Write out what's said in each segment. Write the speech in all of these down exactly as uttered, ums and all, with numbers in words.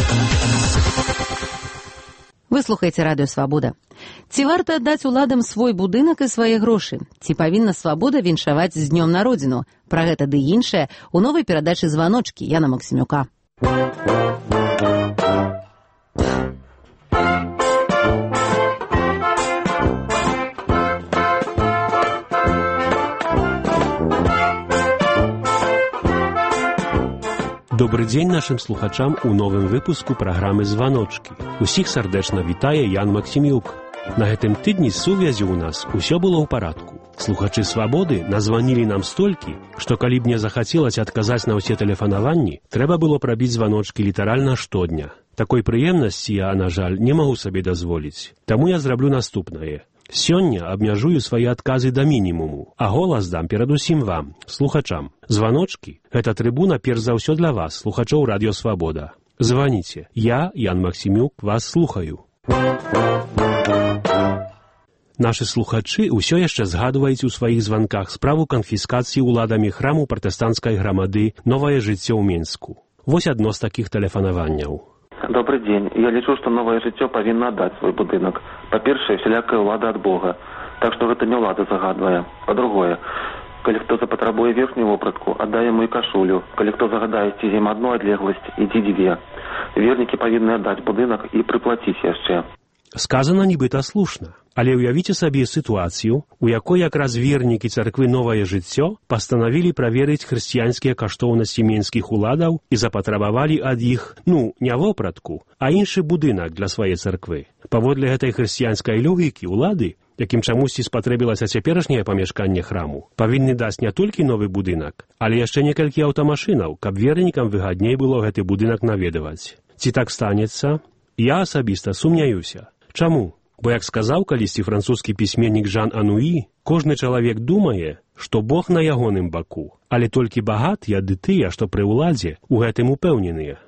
Вы слухаеце радыё «Свабода». Ці варта аддаць уладам свой будынак і свае грошы? Ці павінна «Свабода» віншаваць з днём народзіну? Пра гэта ды іншае у новай перадачы «Званочкі» Яна Максімюка. Добры дзень нашым слухачам у новым выпуску праграмы «Званочкі». Усіх сардэчна вітае Ян Максімюк. На гэтым тыдні з сувязі ў нас усё было ў парадку. Слухачы «Свабоды» названілі нам столькі, што калі б мне захацелася адказаць на ўсе тэлефанаванні, трэба было прабіць званочкі літаральна штодня. Такой прыемнасці я, на жаль, не магу сабе дазволіць. Таму я зраблю наступнае. Сёння абмяжую свае адказы да мінімуму, а голас дам перадусім вам, слухачам. Званочкі – гэта трыбуна перш за ўсё для вас, слухачоў радыё «Свабода». Званіце. Я, Ян Максімюк, вас слухаю. Нашы слухачы ўсё яшчэ згадваюць у сваіх званках справу канфіскацыі ўладамі храму пратэстанцкай грамады «Новае жыццё» ў Менску. Вось адно з такіх тэлефанаванняў. Добрый день. Я лічу, што новае жыццё павінна аддаць свой будынак. Па-першае, всялякая ўлада ад Бога. Так што гэта не ўлада загадвае. Па-другое, калі хто запатрабуе верхнюю вопратку, аддай яму і кашулю. Калі хто загадае ісці з ім адну адлегласць, ідзі дзве. Вернікі павінны аддаць будынак і прыплаціць яшчэ. Сказана нібыта слушна, але ўявіце сабе сітуацыю, у якой якраз вернікі царквы «Новае жыццё» пастанавілі праверыць хрысціянскія каштоўнасці менскіх уладаў і запатрабавалі ад іх, ну, не вопратку, а іншы будынак для свае царквы. Паводле гэтай хрысціянскай логікі улады, якім чамусьці спатрэбілася цяперашняе памяшканне храму, павінны даць не толькі новы будынак, але яшчэ некалькі аўтамашынаў, каб вернікам выгадней было гэты будынак наведаваць. Ці так станецца? Я асабіста сумняюся. Чаму? Бо, як сказаў калісьці французскі пісьменнік Жан Ануі, кожны чалавек думае, што Бог на ягоным баку, але толькі багатыя ды тыя, што пры ўладзе, у гэтым упэўненыя.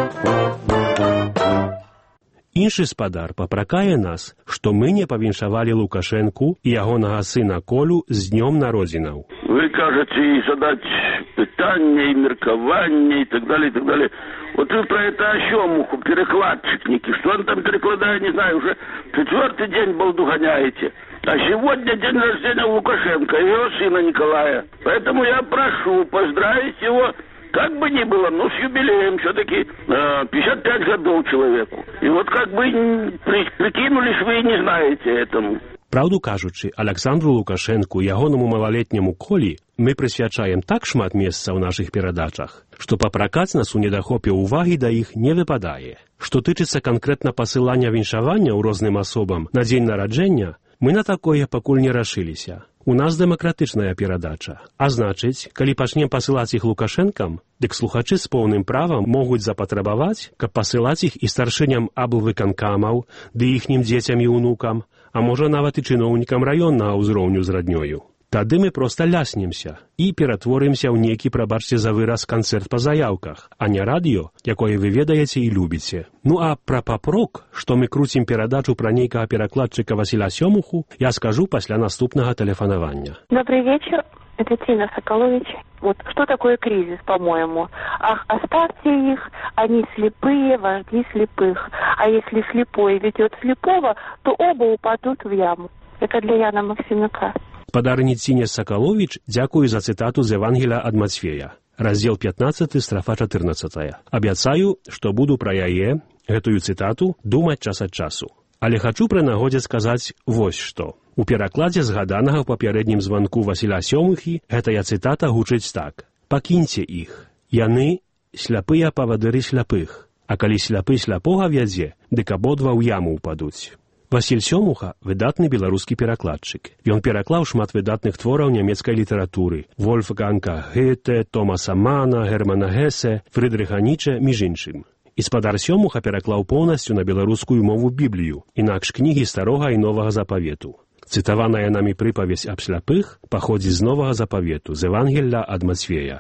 Іншы спадар папракае нас, што мы не павіншавалі Лукашэнку і ягонага сына Колю з днём народзінаў. Вы кажаце і задаць пытанне, і меркаванне, і так далее, і так далее. Вот вы про это о Сёмуху, перекладчикники, что он там перекладает, не знаю, уже четвертый день балду гоняете. А сегодня день рождения Лукашенко и его сына Николая. Поэтому я прошу поздравить его, как бы ни было, но с юбилеем все-таки э, пятьдесят пять годов человеку. И вот как бы при, прикинулись вы и не знаете этому. Праўду кажучы, Аляксандру Лукашэнку і ягонаму малалетняму Колі мы прысвячаем так шмат месца ў нашых перадачах, што папракаць нас у недахопе ўвагі да іх не выпадае. Што тычыцца канкрэтна пасылання віншавання ў розным асобам на дзень нараджэння, мы на такое пакуль не рашыліся. У нас дэмакратычная перадача. А значыць, калі пачнем пасылаць іх Лукашэнкам, дык слухачы з поўным правам могуць запатрабаваць, каб пасылаць іх і старшыням аблвыканкамаў, ды іхнім дзецям і ўнукам, а можа нават і чыноўнікам раённага ўзроўню з раднёю. Тады мы проста ляснемся і ператворымся ў нейкі, прабачце за выраз, канцэрт па заяўках, а не радыё, якое вы ведаеце і любіце. Ну а пра папрок, што мы круцім перадачу пра нейкага перакладчыка Васіля Сёмуху, я скажу пасля наступнага тэлефанавання. Добрый вечер, это Тина Соколович. Вот что такое кризис, по-моему? Ах, оставьте их, они слепые, вожди слепых. А если слепой ведет слепого, то оба упадут в яму. Это для Яна Максимюка. Спадарыні Ціне Сакаловіч, дзякую за цытату з Евангелія ад Мацфея. Раздзел пятнадцаты, страфа чатырнаццатая. Абяцаю, што буду пра яе, гэтую цытату, думаць час ад часу. Але хачу пры нагодзе сказаць вось што. У перакладзе згаданага ў папярэднім званку Васіля Сёмухі гэтая цытата гучыць так. «Пакіньце іх. Яны сляпыя павадыры сляпых. А калі сляпы сляпога вядзе, дык абодва ў яму ўпадуць». Васіль Сёмуха – выдатны беларускі перакладчык. Ён пераклаў шмат выдатных твораў нямецкай літаратуры – Вольфганга Гёте, Томаса Мана, Германа Гесе, Фрыдрыха Нічэ, між іншым. І спадар Сёмуха пераклаў поўнасцю на беларускую мову Біблію, інакш кнігі Старога і Новага Запавету. Цытаваная намі прыпавесць аб сляпых паходзіць з Новага Запавету, з Евангелля ад Мацфея.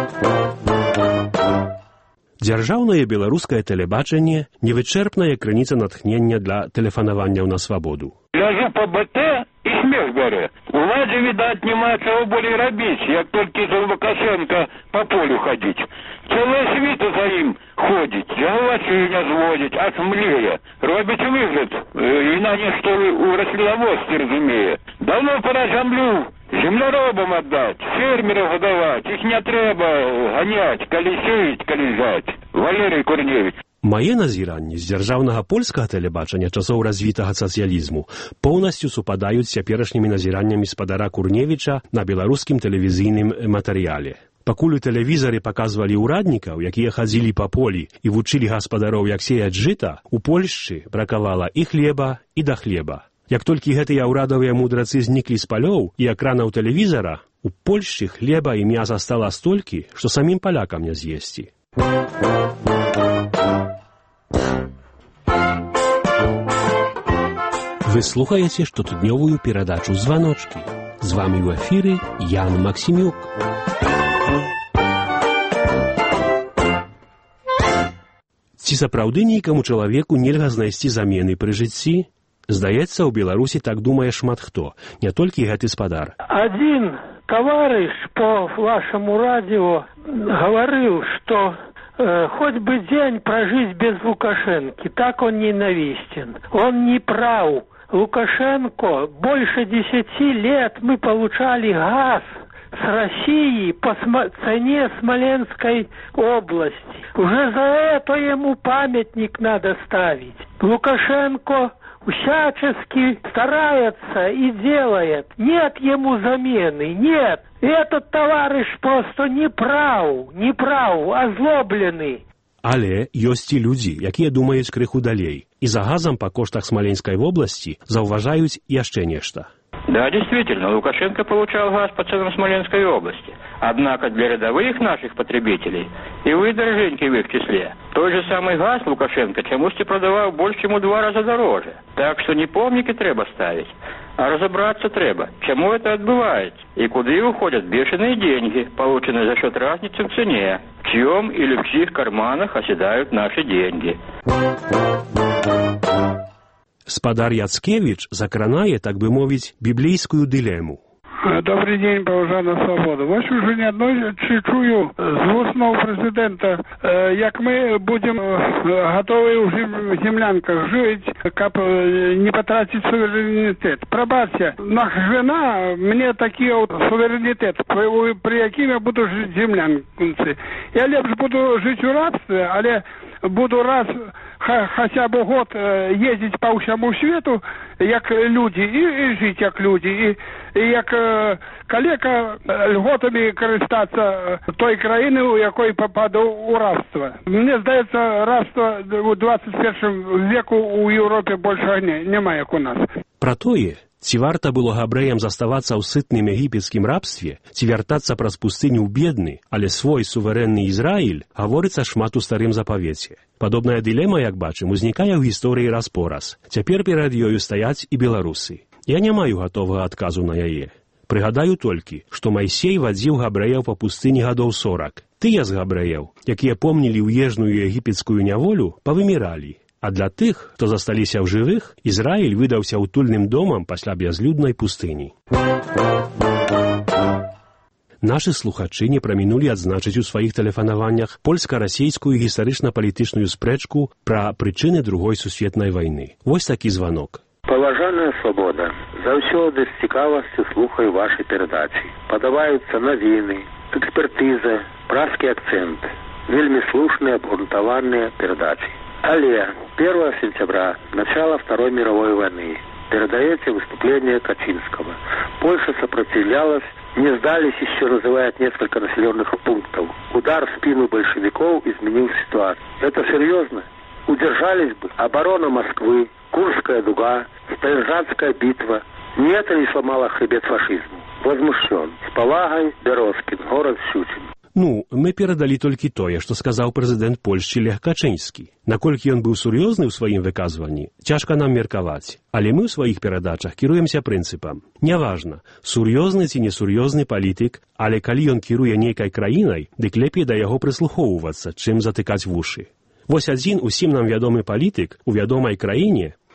Дзяржаўнае беларускае тэлебачанне – невычэрпная крыніца натхнення для тэлефанаванняў на свабоду. Ляжу по БТ и смех говоря. Уладзе, видать, нема чего более робить, як только за Лукашенко по полю ходить. Целая свита за им ходить, головачи не зводить, аж млея. Робить выгляд, и на не что у рослеловодстве, разумея. Давно пора землю земляробам отдать, фермеров годовать, их не треба гонять, коли сеять, коли жать. Валерий Корневич. Мае назіранні з дзяржаўнага польскага тэлебачання часоў развітага сацыялізму поўнасцю супадаюць з цяперашнімі назіраннямі спадара Курневіча на беларускім тэлевізійным матэрыяле. Пакуль у тэлевізары паказвалі ўраднікаў, якія хадзілі па полі і вучылі гаспадароў, як сеяць жыта, у Польшчы бракавала і хлеба, і да хлеба. Як толькі гэтыя ўрадавыя мудрацы зніклі з палёў і экранаў тэлевізара, у Польшчы хлеба і мяса стала столькі, што самім палякам не з'есці. Вы слухаеце штотыднёвую перадачу «Званочкі». З вамі ў эфіры Ян Максімюк. Ці сапраўды нейкаму чалавеку нельга знайсці замены пры жыцці? Здаецца, у Беларусі так думае шмат хто, не толькі гэты спадар. Один товарищ по вашему радио говорил, что э, хоть бы день прожить без Лукашенко, так он ненавистен. Он не прав. Лукашенко, больше десяти лет мы получали газ с России по см- цене Смоленской области. Уже за это ему памятник надо ставить. Лукашенко всячески старается и делает. Нет ему замены, нет. Этот товарищ просто не прав, не прав, озлобленный. Але ёсць і людзі, якія думаюць крыху далей, і за газам па коштах Смоленской области заўважаюць яшчэ нешта. Да, действительно, Лукашенко получал газ по ценам Смоленской области. Однако для рядовых наших потребителей, и вы, дороженьки, в их числе, тот же самый газ Лукашенко чомусь продавал больше, чем у два раза дороже. Так что не помники треба ставить, а разобраться треба, чему это отбывается, и куда уходят бешеные деньги, полученные за счет разницы в цене, в чьем или в чьих карманах оседают наши деньги. Спадар Яцкевич закранае, так бы мовіць, біблейскую дилему. Добрый день, Павжана Свобода. Вось уже не одной чую з вусного президента, як мы будем готовы у землянках жить, как не потратить суверенитет. Пробачьте, наша жена мне такие вот суверенитет, при, при яким я буду жить в землянке. Я лепше буду жить в рабстве, але буду раз хотя бы год ездить по всему свету, як люди, и, и жить як люди, и, и як калека льготами користаться той країни, у якої попаду у рабство. Мне здається, рабство у двадцять першому веку у Європі більше не, немає, як у нас. Пра тое, ці варта было габрэям заставацца ў сытным егіпецкім рабстве, ці вяртацца праз пустыню ў бедны, але свой суверэнны Ізраіль, гаворыцца шмат у старым запавеце. Падобная дылема, як бачым, узнікае ў гісторыі раз-пораз. Цяпер перад ёю стаяць і беларусы. Я не маю гатовага адказу на яе. Прыгадаю толькі, што Майсей вадзіў габрэяў па пустыні гадоў сорак. Тыя з габрэяў, якія помнілі ўежную егіпецкую няволю, павыміралі. А для тых, хто засталіся ў жывых, Ізраіль выдаўся утульным домам пасля бязлюднай пустыні. Нашы слухачы не прамінулі адзначыць у сваіх тэлефанаваннях польска-расейскую гістарычна-палітычную спрэчку пра прычыны другой сусветнай вайны. Вось такі званок. Паважаная Свобода, заўсёды з цікавасцю слухаю вашай перадачы. Падабаюцца навіны, экспертыза, празкі акцэнт. Вельмі слушныя, абгрунтаваныя перадачы. Але первого сентября, начало Второй мировой войны, передаете выступление Качинского. Польша сопротивлялась, не сдались еще, называет несколько населенных пунктов. Удар в спину большевиков изменил ситуацию. Это серьезно? Удержались бы оборона Москвы, Курская дуга, Сталинградская битва. Не это ли сломало хребет фашизму? Возмущен. С повагой, Березкин, город Щучин. Ну, мы перадалі толькі тое, што сказаў прэзідэнт Польшчы Лех Качынскі. Наколькі ён быў сур'ёзны ў сваім выказванні, цяжка нам меркаваць. Але мы ў сваіх перадачах кіруемся прынцыпам. Няважна, сур'ёзны ці несур'ёзны палітык, але калі ён кіруе нейкай краінай, дык лепей да яго прыслухоўвацца, чым затыкаць вушы. Вось адзін усім нам вядомы палітык у вядомай краіне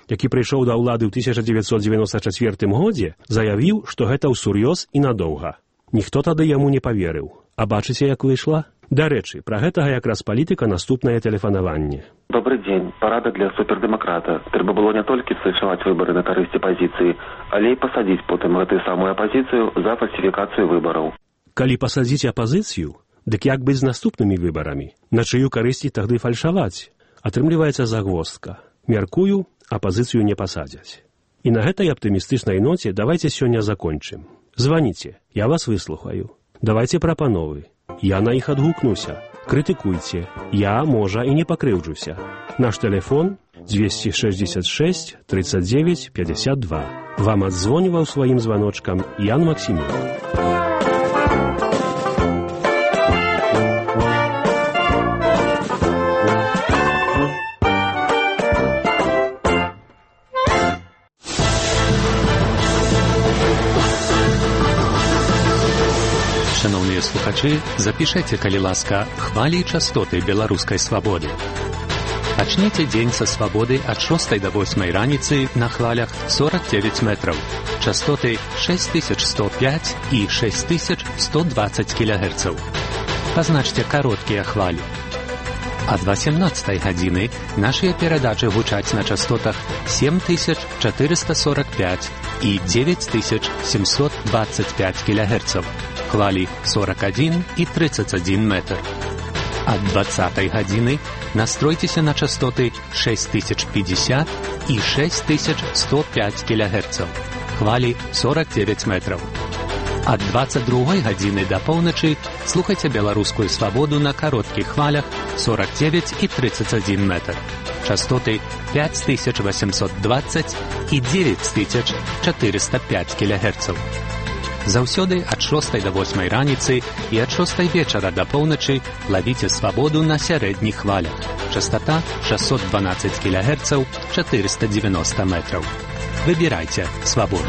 які прыйшоў да ўлады ў тысяча дзевяцьсот дзевяноста чацвёртым годзе, заявіў, што гэта ўсур'ёз і надоўга. Ніхто тады яму не паверыў. А бачыце, як выйшла? Дарэчы, пра гэтага якраз палітыка наступнае тэлефанаванне. Добрый дзень. Парада для супердэмакрата. Трэба было не толькі сфальшаваць выбары на карысць апазіцыі, але і пасадзіць потым гэтую самую апазіцыю за фальсіфікацыю выбараў. Калі пасадзіць апазіцыю, дык як быць з наступнымі выбарамі? На чыю карысць тагды фальшаваць? Атрымліваецца загвоздка. Мяркую, апазіцыю не пасадзяць. І на гэтай аптымістычнай ноце давайце сёння закончым. Званіце, я вас выслухаю. Давайце прапановы. Я на іх адгукнуся. Крытыкуйце. Я, можа, і не пакрыўджуся. Наш тэлефон дзвесце шэсцьдзесят шэсць тридцать девять пятьдесят два. Вам адзвоніваў сваім званочкам Ян Максімюк. Шановныя слухачы, запішайце, калі ласка, хвалі і частоты беларускай свабоды. Пачніце дзень са свабоды ад шостай да восьмай раніцы на хвалях сорок девять метраў, частоты шесть тысяч сто пять і шесть тысяч сто двадцать кілогерцаў. Пазначце кароткія хвалі. Ад восемнадцатай гадзіны нашыя перадачы гучаць на частотах семь тысяч четыреста сорок пять і девять тысяч семьсот двадцать пять кілогерцаў. Хвалі сорок один і тридцать один метр. Ад двадцатай гадзіны настройцеся на частоты шесть тысяч пятьдесят і шесть тысяч сто пять кілогерцаў. Хвалі сорок девять метраў. Ад двадцать другой гадзіны да поўначы слухайце беларускую свабоду на кароткіх хвалях сорок девять і тридцать один метр. Частоты пять тысяч восемьсот двадцать і девять тысяч четыреста пять кілогерцаў. Заўсёды ад шостай да восьмай раніцы і ад шостай вечара да поўначы лавіце свабоду на сярэдніх хвалях. Частота шестьсот двенадцать кілогерцаў, четыреста девяносто метраў. Выбірайце свабоду.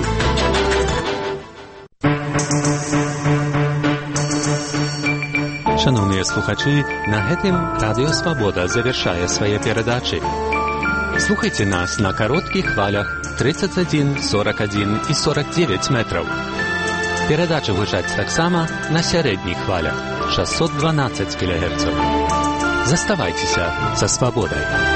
Шановныя слухачы, на гэтым Радыё Свабода завяршае свае перадачы. Слухайце нас на кароткіх хвалях тридцать один, сорок один і сорок девять метраў. Перадача гучаць таксама на сярэдніх хвалях шестьсот двенадцать кілогерцаў. Заставайцеся са свабодай.